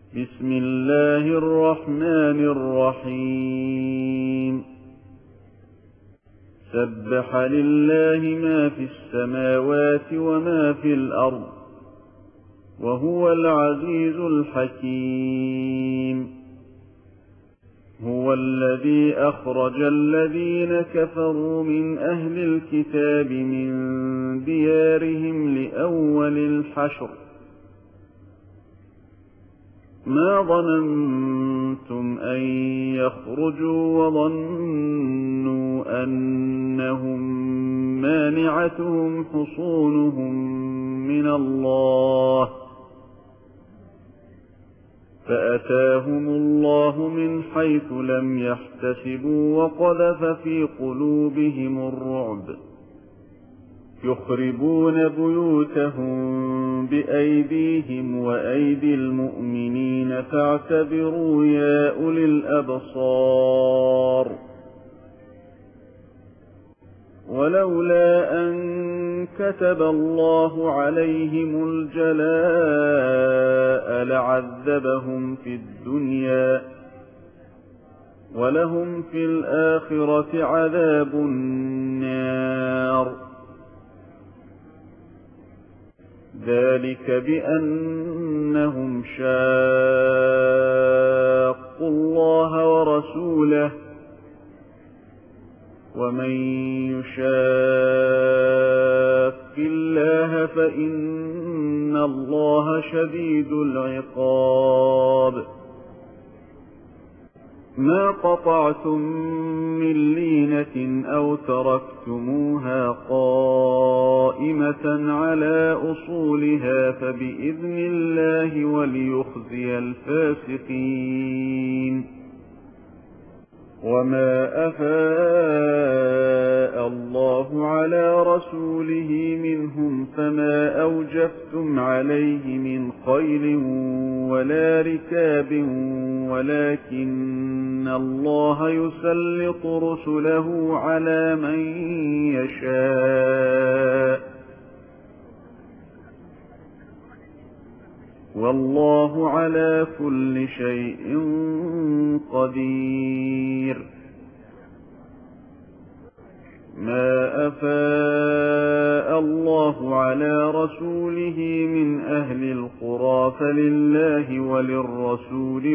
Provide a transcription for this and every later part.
بسم الله الرحمن الرحيم سبح لله ما في السماوات وما في الأرض وهو العزيز الحكيم هو الذي أخرج الذين كفروا من أهل الكتاب من ديارهم لأول الحشر ما ظننتم أن يخرجوا وظنوا أنهم مانعتهم حصونهم من الله فأتاهم الله من حيث لم يحتسبوا وقذف في قلوبهم الرعب يخربون بيوتهم بأيديهم وأيدي المؤمنين فاعتبروا يا أولي الأبصار ولولا أن كتب الله عليهم الجلاء لعذبهم في الدنيا ولهم في الآخرة عذاب النار ذلك بأنهم شاقوا الله ورسوله ومن يشاق الله فإن الله شديد العقاب ما قطعتم من لينة أو تركتموها قائمة على أصولها فبإذن الله وليخزي الفاسقين وما أفاء الله على رسوله منهم فما أوجفتم عليه من خيل ولا ركاب ولكن الله يسلط رسله على من يشاء والله على كل شيء قدير ما أفاء الله على رسوله من أهل القرى فلله وللرسول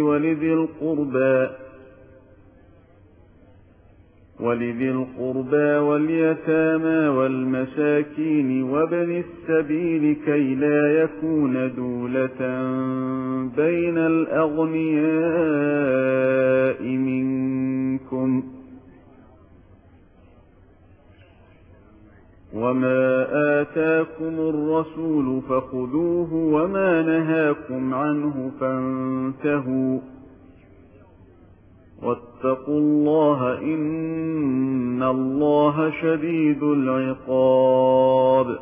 ولذي القربى واليتامى والمساكين وابن السبيل كي لا يكون دولة بين الأغنياء منكم وما آتاكم الرسول فخذوه وما نهاكم عنه فانتهوا واتقوا الله إن الله شديد العقاب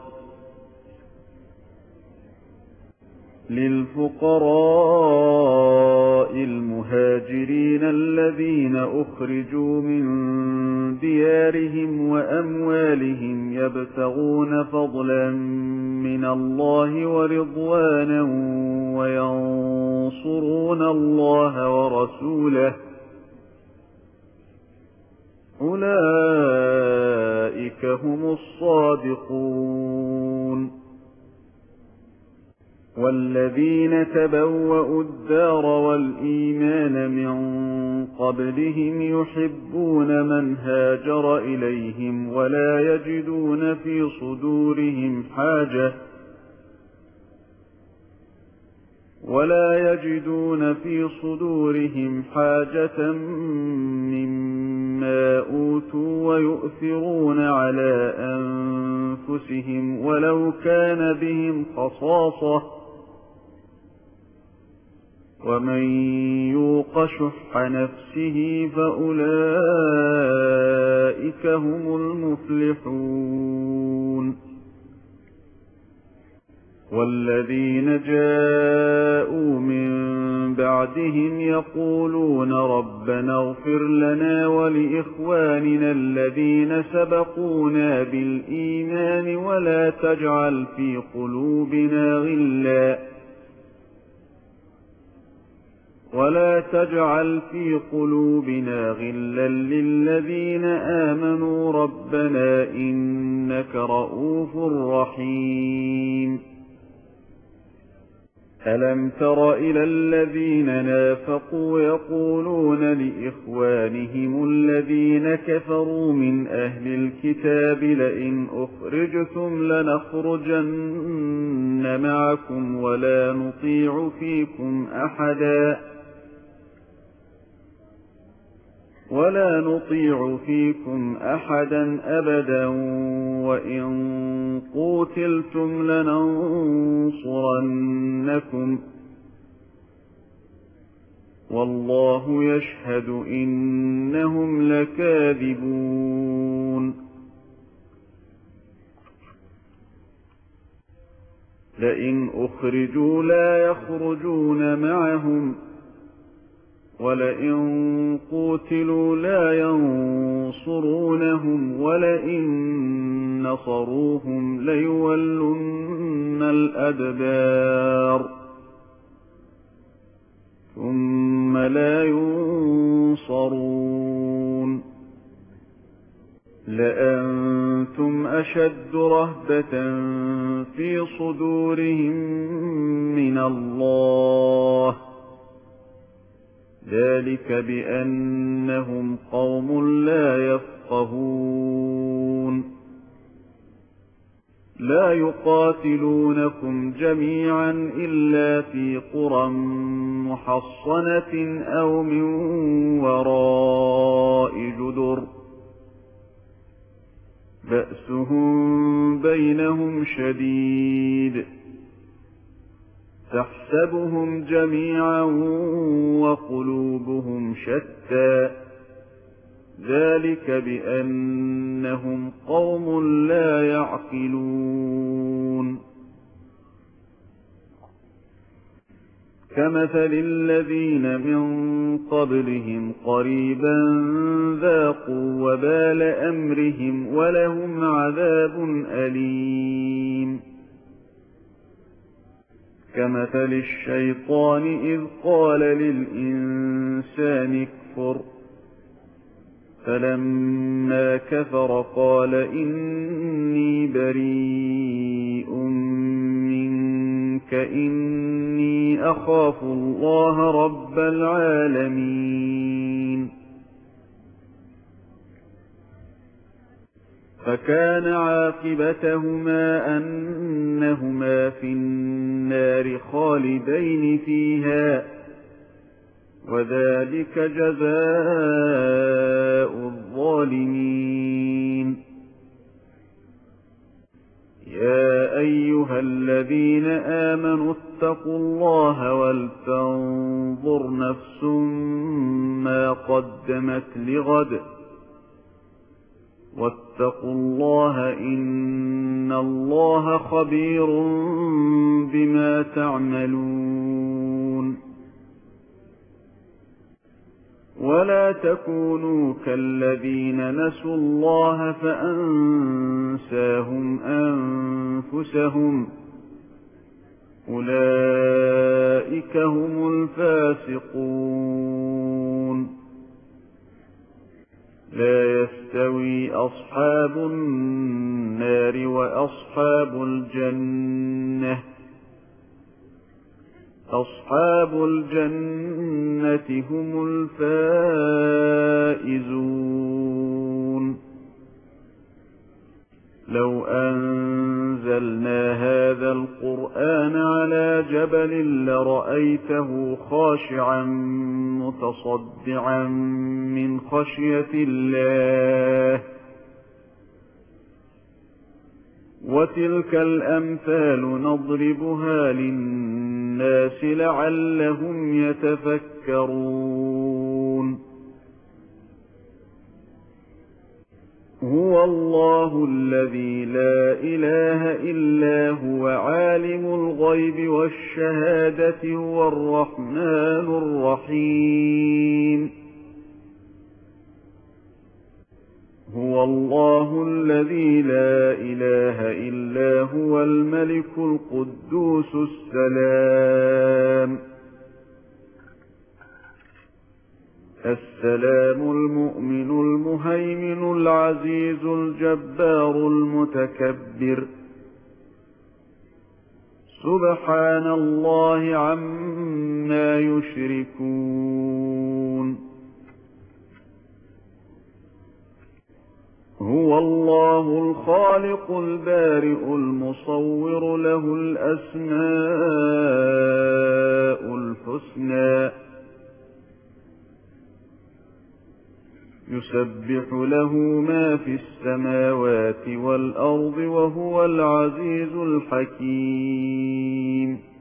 للفقراء المهاجرين الذين أخرجوا من ديارهم وأموالهم يبتغون فضلا من الله ورضوانا وينصرون الله ورسوله أولئك هم الصادقون والذين تبوأوا الدار والإيمان من قبلهم يحبون من هاجر إليهم ولا يجدون في صدورهم حاجة مما أوتوا ويؤثرون على أنفسهم ولو كان بهم خصاصة ومن يوق شح نفسه فأولئك هم المفلحون والذين جاءوا من بعدهم يقولون ربنا اغفر لنا ولإخواننا الذين سبقونا بالإيمان ولا تجعل في قلوبنا ولا تجعل في قلوبنا غلا للذين آمنوا ربنا إنك رؤوف رحيم ألم تر إلى الذين نافقوا يقولون لإخوانهم الذين كفروا من أهل الكتاب لئن أخرجتم لنخرجن معكم ولا نطيع فيكم أحدا أبدا وإن قوتلتم لننصرنكم والله يشهد إنهم لكاذبون لئن أخرجوا لا يخرجون معهم ولئن قوتلوا لا ينصرونهم ولئن نصروهم ليولن الأدبار ثم لا ينصرون لأنتم أشد رهبة في صدورهم من الله ذلك بأنهم قوم لا يفقهون لا يقاتلونكم جميعا إلا في قرى محصنة أو من وراء جدر بأسهم بينهم شديد تحسبهم جميعا وقلوبهم شتى ذلك بأنهم قوم لا يعقلون كمثل الذين من قبلهم قريبا ذاقوا وبال أمرهم ولهم عذاب أليم كمثل الشيطان إذ قال للإنسان اكفر فلما كفر قال إني بريء منك إني أخاف الله رب العالمين فكان عاقبتهما أنهما في النار خالدين فيها وذلك جزاء الظالمين يا أيها الذين آمنوا اتقوا الله ولتنظر نفس ما قدمت لغد واتقوا الله إن الله خبير بما تعملون ولا تكونوا كالذين نسوا الله فأنساهم أنفسهم أولئك هم الفاسقون لا يستوي أصحاب النار وأصحاب الجنة أصحاب الجنة هم الفائزون لو أنزلنا هذا القرآن على جبل لرأيته خاشعا متصدعا من خشية الله وتلك الأمثال نضربها للناس لعلهم يتفكرون هو الله الذي لا إله إلا هو عالم الغيب والشهادة هو الرحمن الرحيم هو الله الذي لا إله إلا هو الملك القدوس السلام السلام المؤمن المهيمن العزيز الجبار المتكبر سبحان الله عما يشركون هو الله الخالق البارئ المصور له الأسماء الحسنى يسبح له ما في السماوات والأرض وهو العزيز الحكيم